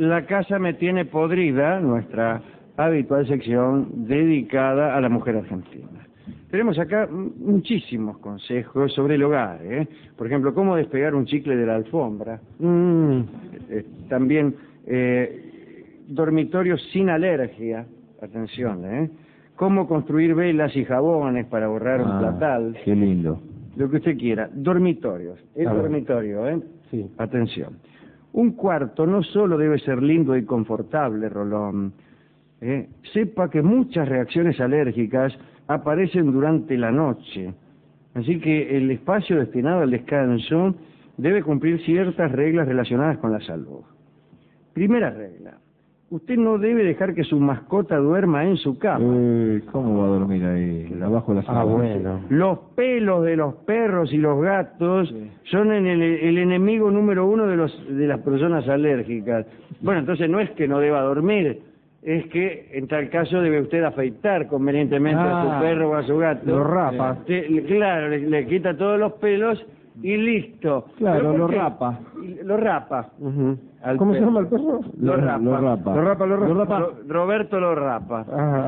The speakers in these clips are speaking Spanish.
La casa me tiene podrida, nuestra habitual sección dedicada a la mujer argentina. Tenemos acá muchísimos consejos sobre el hogar, ¿eh? Por ejemplo, cómo despegar un chicle de la alfombra. También dormitorios sin alergia, atención, ¿eh? Cómo construir velas y jabones para borrar un platal. Qué lindo. Lo que usted quiera. Dormitorios. El dormitorio, ¿eh? Sí. Atención. Un cuarto no solo debe ser lindo y confortable, Rolón. Sepa que muchas reacciones alérgicas aparecen durante la noche. Así que el espacio destinado al descanso debe cumplir ciertas reglas relacionadas con la salud. Primera regla. Usted no debe dejar que su mascota duerma en su cama. ¿Cómo va a dormir ahí? Abajo de la sábana. Bueno. Los pelos de los perros y los gatos son el enemigo número uno de las personas alérgicas. Bueno, entonces no es que no deba dormir, es que en tal caso debe usted afeitar convenientemente a su perro o a su gato. Lo rapa. Claro, le quita todos los pelos y listo. Claro, lo qué? rapa. Lo rapa. ¿Cómo se llama el perro? Lo rapa. Lo rapa. Roberto lo rapa. Ajá.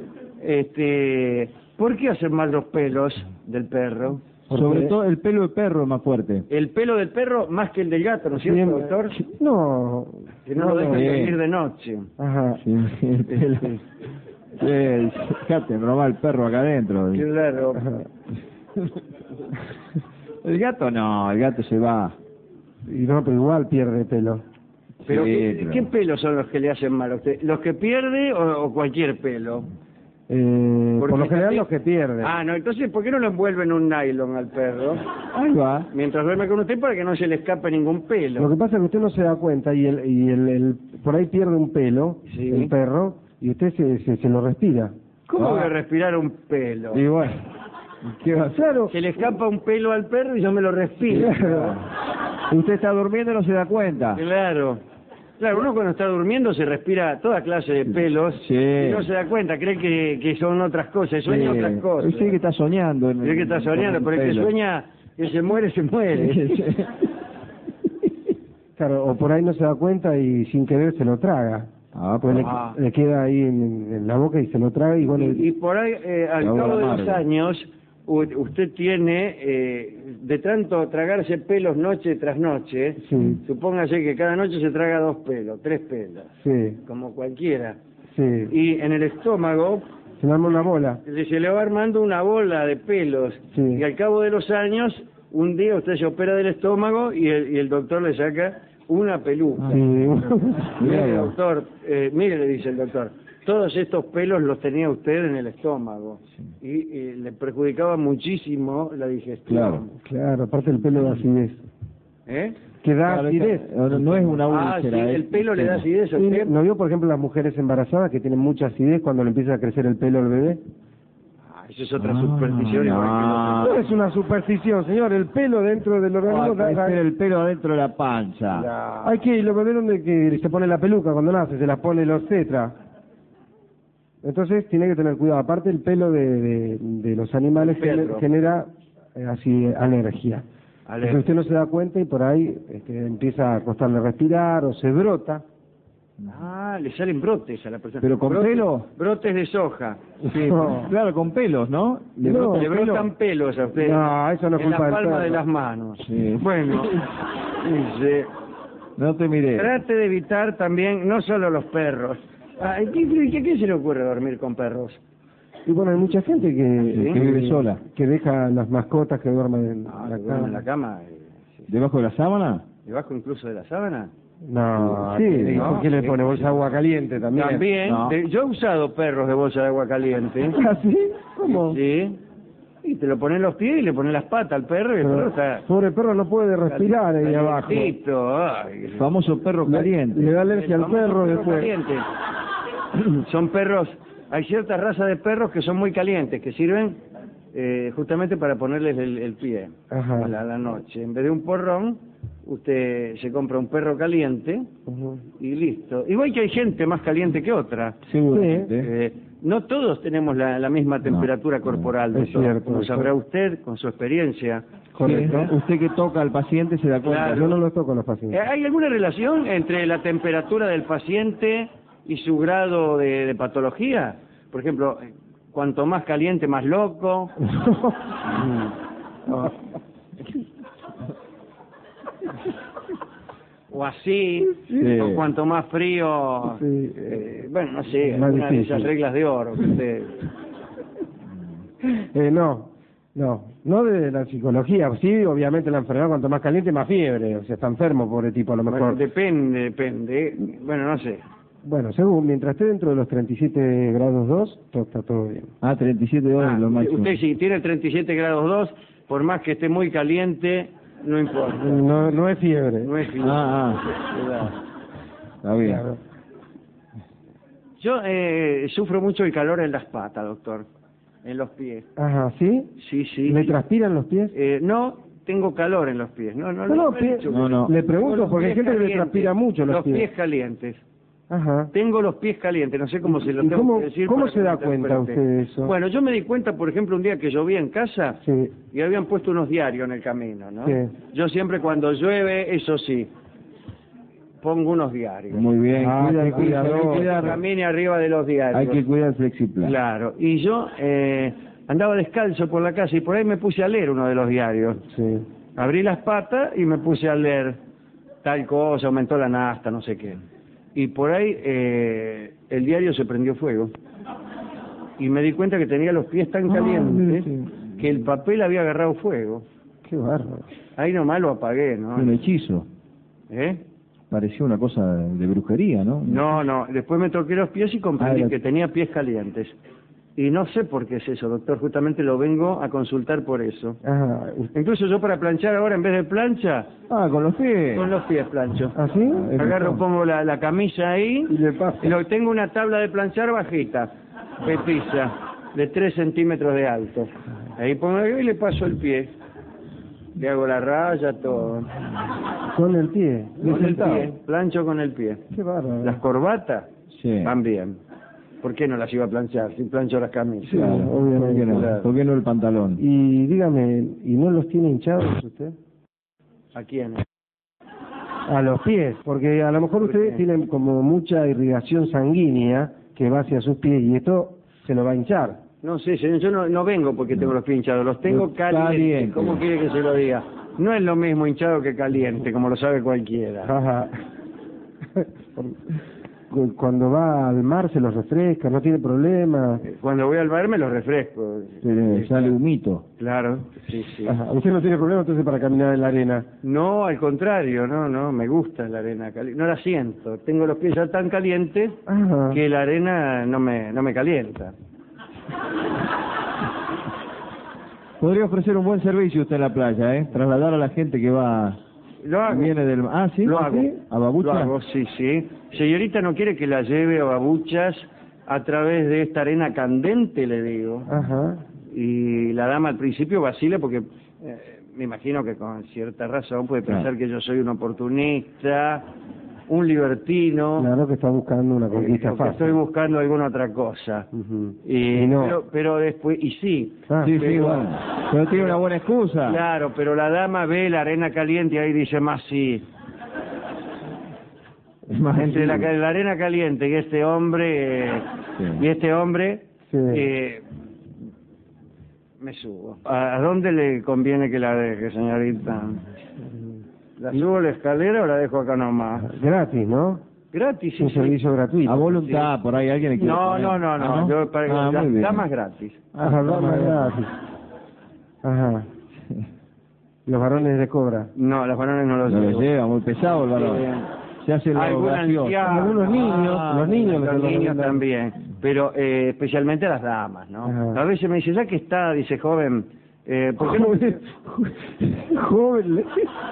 ¿Por qué hacen mal los pelos del perro? Sobre todo el pelo de perro es más fuerte. El pelo del perro más que el del gato, ¿no es cierto, doctor? No. Que no lo dejan dormir de noche. Ajá. Sí, el pelo. Fíjate, roba el perro acá adentro. Claro. El gato no, el gato se va. Y no, pero igual pierde pelo. Pero Sí, ¿qué pelos son los que le hacen mal a usted? ¿Los que pierde o cualquier pelo? Por lo general los que pierden. Ah, no, entonces, ¿por qué no lo envuelve en un nylon al perro? Ahí va. Mientras duerme con usted para que no se le escape ningún pelo. Lo que pasa es que usted no se da cuenta y el por ahí pierde un pelo, Sí. el perro, y usted se lo respira. ¿Cómo voy a respirar un pelo? Y bueno, ¿qué va a hacer? Claro. Se le escapa un pelo al perro y yo me lo respiro. Usted está durmiendo y no se da cuenta. Claro. Claro, uno cuando está durmiendo se respira toda clase de pelos Sí. y no se da cuenta, cree que son otras cosas, sueña otras cosas. Sí, que está soñando. Cree que está soñando, pero el que sueña que se muere, se muere. Claro, o por ahí no se da cuenta y sin querer se lo traga. Pues le queda ahí en la boca y se lo traga y bueno. Y por ahí, al cabo de los años, usted tiene, de tanto tragarse pelos noche tras noche, Sí. supóngase que cada noche se traga 2 pelos, 3 pelos, Sí, como cualquiera. sí. Y en el estómago Se le arma una bola. se le va armando una bola de pelos. Sí. Y al cabo de los años, un día usted se opera del estómago y el doctor le saca una peluca. Sí. Mire, doctor, mire, le dice el doctor, todos estos pelos los tenía usted en el estómago y le perjudicaba muchísimo la digestión. Claro, aparte el pelo da acidez. ¿Eh? Que da Claro, acidez. no es una Ah, sí, úlcera. el pelo le da acidez a Sí, usted. ¿no vio, por ejemplo, las mujeres embarazadas que tienen mucha acidez cuando le empieza a crecer el pelo al bebé? Ah, eso es otra superstición. igual que No es una superstición, señor. El pelo dentro del organismo el pelo adentro de la panza. Hay que lo ver donde que se pone la peluca cuando nace, se la pone los cetras. Entonces tiene que tener cuidado. Aparte el pelo de los animales genera así alergia. Entonces usted no se da cuenta y por ahí empieza a costarle respirar o se brota. Ah, le salen brotes a la persona. ¿Pero con pelo? Brotes de soja. Sí, No. claro, con pelos, ¿no? No, brota Le el pelo. brotan pelos a usted. No, eso no es en culpa la del palma perro. de las manos. Sí. Bueno, dice, No te miré. trate de evitar también, no solo los perros. ¿Qué se le ocurre dormir con perros? Y bueno, hay mucha gente Que vive sola. que deja las mascotas que duermen en la Que duermen cama. en la cama, ¿Debajo de la sábana? debajo incluso de la sábana. No, Sí, ¿por ¿no? qué le pone bolsa de agua caliente también? También, No. yo he usado perros de bolsa de agua caliente. ¿Ah, sí? ¿Cómo? Sí. Y te lo pones en los pies y le pones las patas al perro y el perro está... Pobre perro no puede respirar ahí abajo. Calentito, ay. El famoso perro caliente. Le da alergia al famoso perro después. caliente. Son perros, hay ciertas razas de perros que son muy calientes, que sirven justamente para ponerles el pie Ajá. a la noche. En vez de un porrón, usted se compra un perro caliente Ujú. y listo. Igual que hay gente más caliente que otra. Seguramente. no todos tenemos la misma temperatura corporal, es doctor, cierto, como sabrá usted con su experiencia. Correcto. Sí, usted que toca al paciente se da cuenta. Claro. Yo no lo toco a los pacientes. ¿Hay alguna relación entre la temperatura del paciente y su grado de patología? Por ejemplo, cuanto más caliente, más loco. O así, Sí. o cuanto más frío, Sí. bueno, no sé, Más alguna de difícil. esas reglas de oro que usted... No de la psicología. Sí, obviamente la enfermedad, cuanto más caliente, más fiebre. O sea, está enfermo, pobre tipo, a lo Bueno, mejor. depende. Bueno, no sé. Bueno, según, mientras esté dentro de los 37 grados 2, está todo bien. 37 horas Ah, lo máximo. usted si tiene 37 grados 2, por más que esté muy caliente, no importa. No es fiebre. No es fiebre. Está bien. Claro. Yo sufro mucho el calor en las patas, doctor, en los pies. Ajá, ¿sí? Sí. ¿Le transpiran los pies? No, tengo calor en los pies. No, No, he pie- dicho que- no, no. Le Tengo pregunto los porque hay pies gente que le calientes, transpira mucho los pies. calientes. Ajá. Tengo los pies calientes, no sé cómo se lo ¿Y tengo cómo- que decir. cómo para se que da me cuenta interprete. usted de eso? Bueno, yo me di cuenta, por ejemplo, un día que llovía en casa Sí. y habían puesto unos diarios en el camino, ¿no? Sí. Yo siempre cuando llueve, eso sí, pongo unos diarios. Muy bien. Ah, qué cuidador. hay que cuidar, Camine arriba de los diarios. hay que cuidar el flexiplan. Claro, y yo andaba descalzo por la casa y por ahí me puse a leer uno de los diarios. Sí. Abrí las patas y me puse a leer tal cosa, aumentó la nafta, no sé qué. Y por ahí el diario se prendió fuego. Y me di cuenta que tenía los pies tan calientes que el papel había agarrado fuego. Qué bárbaro. Ahí nomás lo apagué, ¿no? Un hechizo. ¿Eh? Parecía una cosa de brujería, ¿no? No, después me toqué los pies y comprendí Ah, que tenía pies calientes. Y no sé por qué es eso, doctor, justamente lo vengo a consultar por eso. Ajá. Incluso yo para planchar ahora, en vez de plancha, Con los pies. con los pies plancho. ¿Así? Agarro, pongo la camisa ahí, Y le pasa. y tengo una tabla de planchar bajita, petiza, de 3 centímetros de alto. Ahí pongo y le paso el pie. Le hago la raya, todo. Con el pie. Con el sentado. pie, plancho con el pie. Qué bárbaro. Las corbatas Sí. también. ¿Por qué no las iba a planchar si plancho las camisas? Claro, obviamente. ¿Por qué no? Claro. ¿Por qué no el pantalón? Y dígame, ¿y no los tiene hinchados usted? ¿A quién? A los pies, porque a lo mejor ¿Por ustedes qué? tienen como mucha irrigación sanguínea que va hacia sus pies y esto se lo va a hinchar. No sé, señor, yo no vengo porque tengo los pies hinchados, los tengo calientes. Caliente. ¿Cómo quiere que se lo diga? No es lo mismo hinchado que caliente, como lo sabe cualquiera. Ajá. Cuando va al mar se los refresca, no tiene problema. Cuando voy al bar me los refresco. Sale humito. Claro, sí. Ajá. Usted no tiene problema entonces para caminar en la arena. No, al contrario, no, me gusta la arena caliente. No la siento, tengo los pies ya tan calientes Ajá. que la arena no me calienta. Podría ofrecer un buen servicio usted en la playa, ¿eh? Trasladar a la gente que va... Lo hago. Viene del... Ah, ¿sí? Lo ¿Ah, hago. sí? ¿A Babucha? Lo hago, sí. Señorita, ¿no quiere que la lleve a Babuchas a través de esta arena candente, le digo? Ajá. Y la dama al principio vacila porque me imagino que con cierta razón puede pensar Claro. que yo soy un oportunista, un libertino, Claro que está buscando una conquista o que fácil. estoy buscando alguna otra cosa. Ujú. Y no. pero después, y sí, Ah, Sí, pero- bueno. Pero tiene una buena excusa. claro, pero la dama ve la arena caliente y ahí dice más sí. Es más Entre la así. arena caliente y este hombre, Sí. me subo. ¿A dónde le conviene que la deje, señorita? ¿La subo a la escalera o la dejo acá nomás? Gratis, ¿no? Gratis, sí, Un sí. servicio gratuito. A voluntad, por ahí alguien le quiere No, poner. no. ¿Ah, no? Yo para Ah, muy las bien. damas gratis. Ajá, damas gratis. Ajá. Los varones de cobra. No, las varones no los No llevo. lo lleva, muy pesado el varón. Se hace lo Algún gracioso. anciano. Algunos niños, los niños Los les niños recomiendan. también, pero especialmente a las damas, ¿no? Ajá. A veces me dice, ya que está, dice, joven, ¿por qué no, Joven.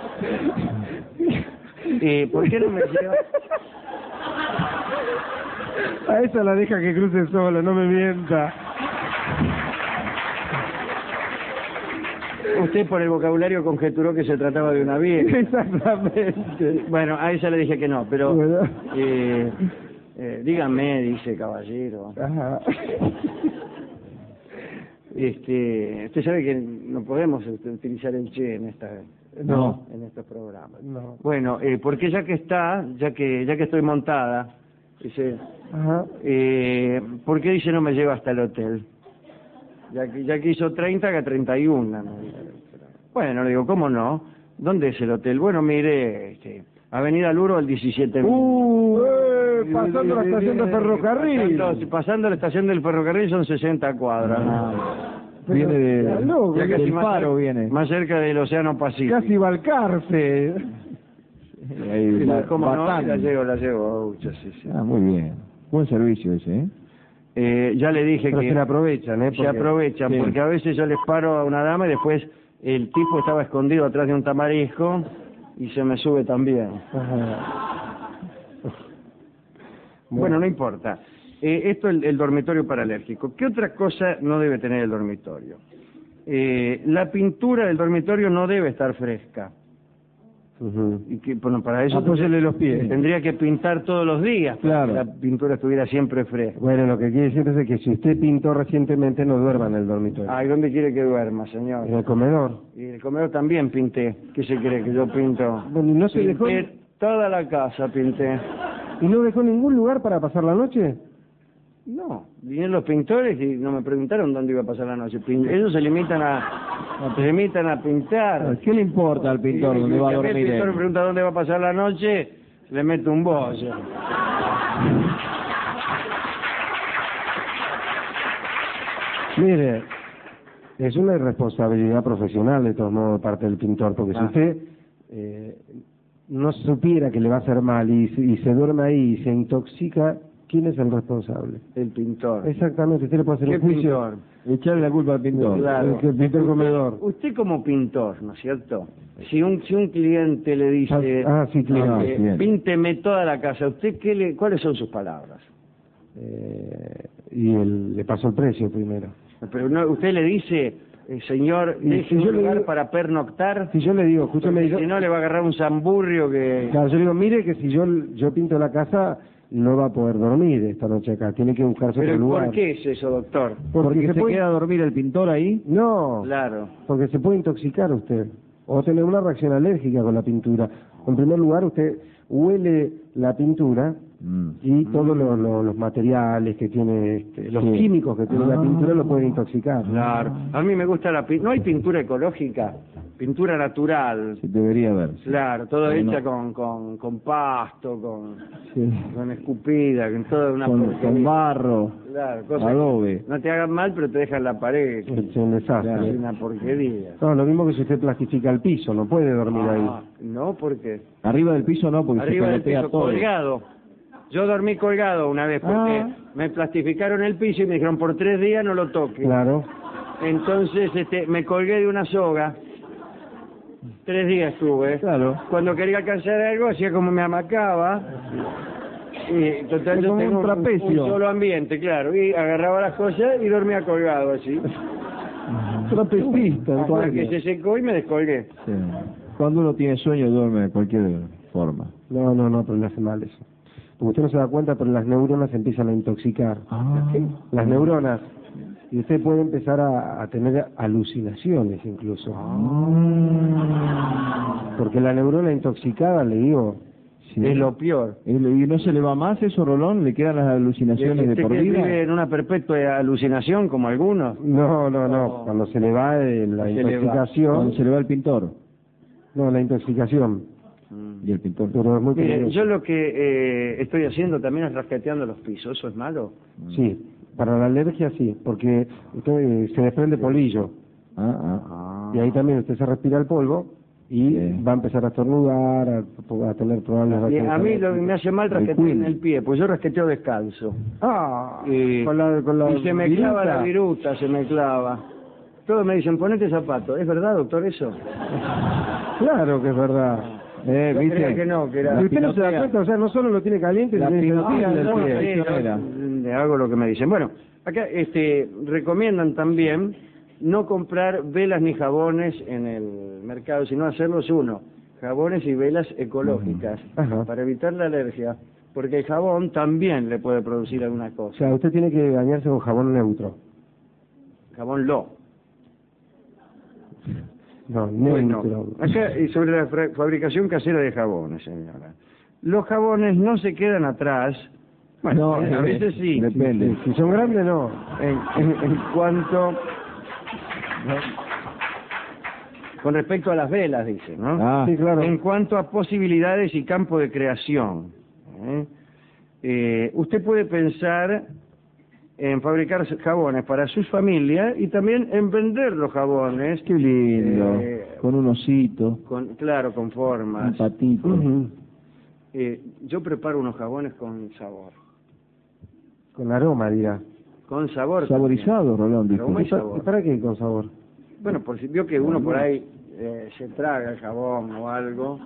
¿por qué no me lleva? A esa la deja que cruce sola, no me mienta. Usted por el vocabulario conjeturó que se trataba de una vieja. Exactamente. Bueno, a ella le dije que no, pero Bueno. Dígame, dice caballero. Ajá. Usted sabe que no podemos utilizar el che en en estos programas. No. Bueno, porque ya que estoy montada, dice, Ajá. ¿por qué dice no me lleva hasta el hotel? Ya que hizo 30, que 31. ¿No? Bueno, le digo, ¿cómo no? ¿Dónde es el hotel? Bueno, mire, Avenida Luro, el 17. Pasando la estación de ferrocarril. Pasando la estación del ferrocarril son 60 cuadras. Viene del Faro, viene. Más cerca del Océano Pacífico. Casi Balcarce. ¿Cómo no? La llevo. Sí. Ah, muy bien. Buen servicio ese, ya le dije Pero que... se le aprovechan, Se aprovechan, sí. porque a veces yo les paro a una dama y después el tipo estaba escondido atrás de un tamarisco y se me sube también. Ajá. Bueno, no importa. Esto es el dormitorio para alérgicos. ¿Qué otra cosa no debe tener el dormitorio? La pintura del dormitorio no debe estar fresca. Y que, bueno, para eso Apóyele los pies. tendría que pintar todos los días para Claro. que la pintura estuviera siempre fresca. Bueno, lo que quiere decir es que si usted pintó recientemente, no duerma en el dormitorio. Ay, ¿dónde quiere que duerma, señor? En el comedor. Y en el comedor también pinté. ¿Qué se cree que yo pinto? Bueno, ¿y no se dejó, Pinté toda la casa, pinté. y no dejó ningún lugar para pasar la noche? No, vinieron los pintores y no me preguntaron dónde iba a pasar la noche. Ellos se limitan a pintar. ¿Qué le importa al pintor dónde va a Si dormir el pintor él? me pregunta dónde va a pasar la noche, le meto un bollo. Mire, es una irresponsabilidad profesional de todos modos de parte del pintor, porque si usted no supiera que le va a hacer mal y se duerme ahí y se intoxica, ¿quién es el responsable? El pintor. Exactamente, usted le puede hacer ¿Qué un juicio. pintor? Echarle la culpa al pintor. Claro. El pintor del comedor. Usted como pintor, ¿no es cierto? Si un cliente le dice, Sí, claro. bien. pínteme toda la casa, ¿usted cuáles son sus palabras? Y le pasó el precio primero. Pero no, usted le dice, señor, Y deje si yo un le lugar digo- para pernoctar, Si yo le digo, escúchame, porque si no le va a agarrar un zamburrio que... claro, yo le digo, mire que si yo pinto la casa, no va a poder dormir esta noche acá, tiene que buscarse otro Pero lugar. ¿por qué es eso, doctor? Porque se puede- queda a dormir el pintor ahí. No, Claro. porque se puede intoxicar usted, o tener una reacción alérgica con la pintura. En primer lugar, usted huele la pintura y todos los materiales que tiene, los Sí. químicos que tiene la pintura lo pueden intoxicar. Claro. A mí me gusta no hay pintura ecológica, pintura natural. Sí, debería haber. Claro, todo Pero hecha no. con pasto, Sí. con escupida, con toda una Con porquería. barro, Claro, cosas adobe. que no te hagan mal, pero te dejan la pared. Es un desastre. Es una porquería. No, lo mismo que si usted plastifica el piso, no puede dormir ahí. No, porque Arriba del piso no, porque arriba se del calotea piso, todo. colgado. Yo dormí colgado una vez porque me plastificaron el piso y me dijeron por 3 días no lo toque. Claro. Entonces me colgué de una soga. 3 días estuve. Claro. Cuando quería alcanzar algo hacía como me amacaba. Y total, Es yo como tengo un trapecio. un solo ambiente, claro. Y agarraba las cosas y dormía colgado así. Trapecista, Hasta que se secó y me descolgué. Sí. Cuando uno tiene sueño duerme de cualquier forma. No, pero le hace mal eso. Porque usted no se da cuenta, pero las neuronas se empiezan a intoxicar. Las neuronas. Y usted puede empezar a tener alucinaciones incluso. Porque la neurona intoxicada, le digo, Sí. Es lo peor. ¿Y no se le va más eso, Rolón? ¿Le quedan las alucinaciones de ¿Usted por que vida? vive en una perpetua alucinación como algunos? No. Cuando se le va la Se le va. intoxicación. Cuando se le va el pintor. No, la intoxicación. Y el pintor. Pero es muy Mire, peligroso. yo lo que estoy haciendo también es rasqueteando los pisos. ¿Eso es malo? Sí, para la alergia sí, porque usted, se desprende polillo. Y ahí también usted se respira el polvo y Sí. va a empezar a estornudar, a tener problemas. Y a mí lo que me hace mal rasquetear cuil. en el pie, pues yo rasqueteo descalzo. Con la Y se me clava viruta. la viruta, se me clava. Todos me dicen, ponete zapato. ¿Es verdad, doctor, eso? Claro que es verdad. Yo creía que no, que era... Y usted no se da cuenta, o sea, no solo lo tiene caliente, La sino que lo pinotilla tiene del en el pie. pie. Eso era. Le hago lo que me dicen. Bueno, acá recomiendan también no comprar velas ni jabones en el mercado, sino hacerlos uno. Jabones y velas ecológicas, Ajá. para evitar la alergia. porque el jabón también le puede producir alguna O cosa. sea, usted tiene que bañarse con jabón neutro. Jabón lo. No, Bueno, neutro. acá sobre la fabricación casera de jabones, señora. Los jabones no se quedan atrás. Bueno, No, a veces sí. depende. Si son grandes, no. En cuanto... Con respecto a las velas, dice, ¿no? Ah, Sí, claro. En cuanto a posibilidades y campo de creación. Usted puede pensar en fabricar jabones para su familia y también en vender los jabones. qué lindo. Con un osito, Claro, con un formas. patito. Ujú. Yo preparo unos jabones con sabor. Con aroma, dirá. Con sabor. Saborizado, Rolón, dijo. Aroma y ¿Y sabor. para qué con sabor? Bueno, por si vio que uno por ahí se traga el jabón o algo.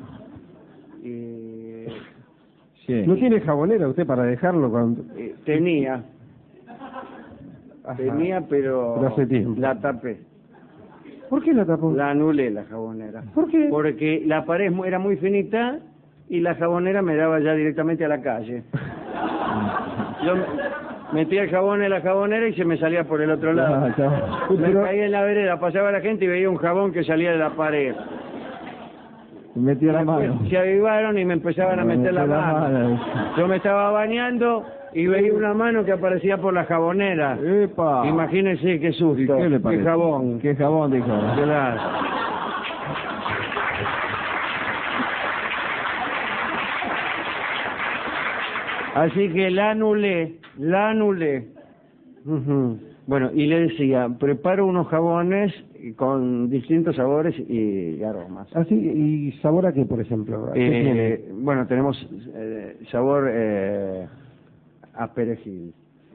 Y Sí. ¿No tiene jabonera usted para dejarlo cuando... tenía, Ajá. pero Pero hace tiempo. la tapé. ¿Por qué la tapó? La anulé la jabonera. ¿Por qué? Porque la pared era muy finita y la jabonera me daba ya directamente a la calle. Yo metía el jabón en la jabonera y se me salía por el otro lado. Ah, está. Me caía en la vereda, pasaba la gente y veía un jabón que salía de la pared. Metió la Después mano. se avivaron y me empezaban a meter la mano. Yo me estaba bañando y veía una mano que aparecía por la jabonera. ¡Epa! Imagínense qué ¿Y susto, qué le parece? jabón. ¿Qué jabón, dijo? Claro. Así que la anulé. Ujú. Bueno, y le decía, preparo unos jabones con distintos sabores y aromas. Así, ¿y sabor a qué, por ejemplo? ¿A qué tiene? Bueno, tenemos sabor a perejil.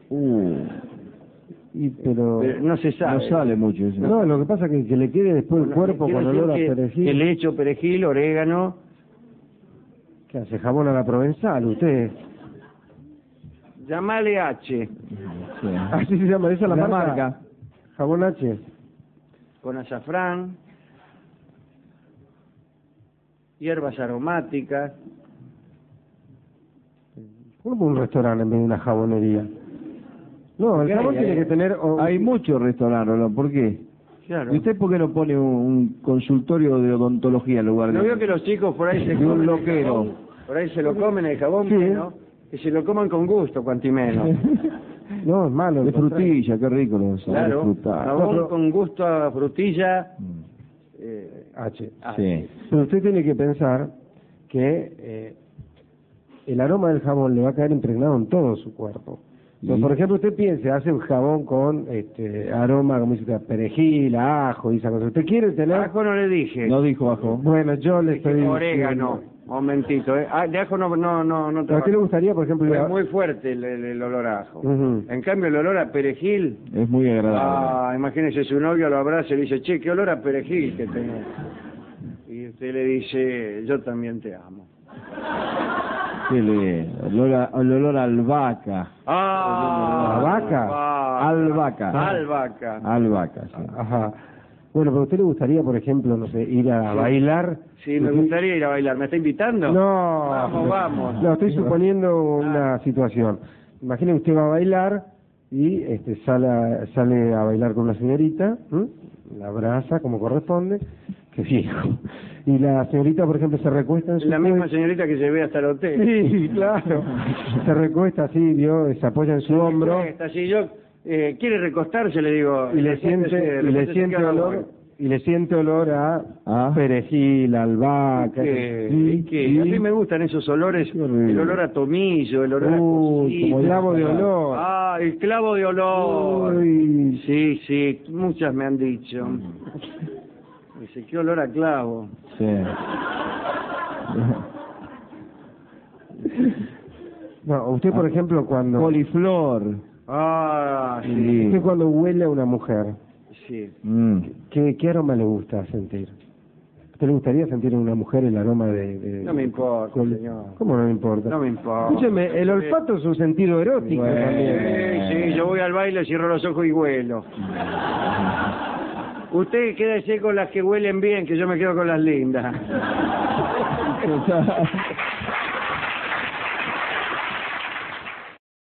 Pero No se sabe. No sale mucho eso. no, lo que pasa es que le quede después el Bueno, cuerpo quiero con decir olor a que perejil. le echo perejil, orégano. ¿Qué hace? Jabón a la provenzal, usted. Llamale H, Sí. Así se llama, esa es la La marca. marca. Jabón H. con azafrán, hierbas aromáticas. ¿Cómo un restaurante en vez de una jabonería? No, el jabón tiene que tener... Hay muchos restaurantes, Rolón. ¿Por qué? Claro. ¿Y usted por qué no pone un consultorio de odontología en lugar de...? ¿No veo que los chicos por ahí se De un comen el loquero. jabón? Por ahí se lo comen el jabón, Sí. ¿no? Que se lo coman con gusto, cuanti menos. No, es malo. De al contrario. frutilla, qué rico los Claro, frutal. jabón No, pero- con gusto a frutilla. H. Sí. Pero usted tiene que pensar que el aroma del jabón le va a caer impregnado en todo su cuerpo. Entonces, ¿Y? por ejemplo, usted piense, hace un jabón con aroma, como dice usted, perejil, ajo y esa cosa. ¿Usted quiere tener...? Ajo no le dije. No dijo bajo. Bueno, yo le estoy Orégano. diciendo. Momentito, de ajo no ¿A usted le trabajo. gustaría, por ejemplo... Es muy fuerte el olor a ajo. Ujú. En cambio, el olor a perejil... Es muy agradable. Imagínese, su novio lo abraza y le dice, che, qué olor a perejil que tenés. Y usted le dice, yo también te amo. Qué lindo. El olor a albahaca. ¡Ah! ¿Albahaca? Albahaca. Albahaca. Albahaca, sí. Ajá. Bueno, pero ¿a usted le gustaría, por ejemplo, no sé, ir a bailar? Sí, me gustaría ir a bailar. ¿Me está invitando? No. Vamos. No, estoy suponiendo una situación. Imagine usted va a bailar y sale a bailar con una señorita, ¿m? La abraza como corresponde, qué viejo. Y la señorita, por ejemplo, se recuesta en su La misma cuello. señorita que se ve hasta el hotel. Sí, claro. Se recuesta así, vio, se apoya en su hombro Está así, yo... ¿quiere recostarse? Le digo. y le siente olor a perejil, albahaca. ¿Qué? A mí me gustan esos olores, Qué horrible. el olor a tomillo, el olor a cosita. como clavo de olor. Ah, el clavo de olor. Uy. Sí, muchas me han dicho. Dice, qué olor a clavo. Sí. No, usted, por ejemplo, cuando... Coliflor. Ah, sí, Usted cuando huele a una mujer, sí. ¿qué aroma le gusta sentir? ¿A usted le gustaría sentir en una mujer el aroma de... No me importa, señor. ¿Cómo no me importa? No me importa. Escúcheme, el olfato es un sentido erótico también. Sí, yo voy al baile, cierro los ojos y huelo. Usted quédese con las que huelen bien, que yo me quedo con las lindas.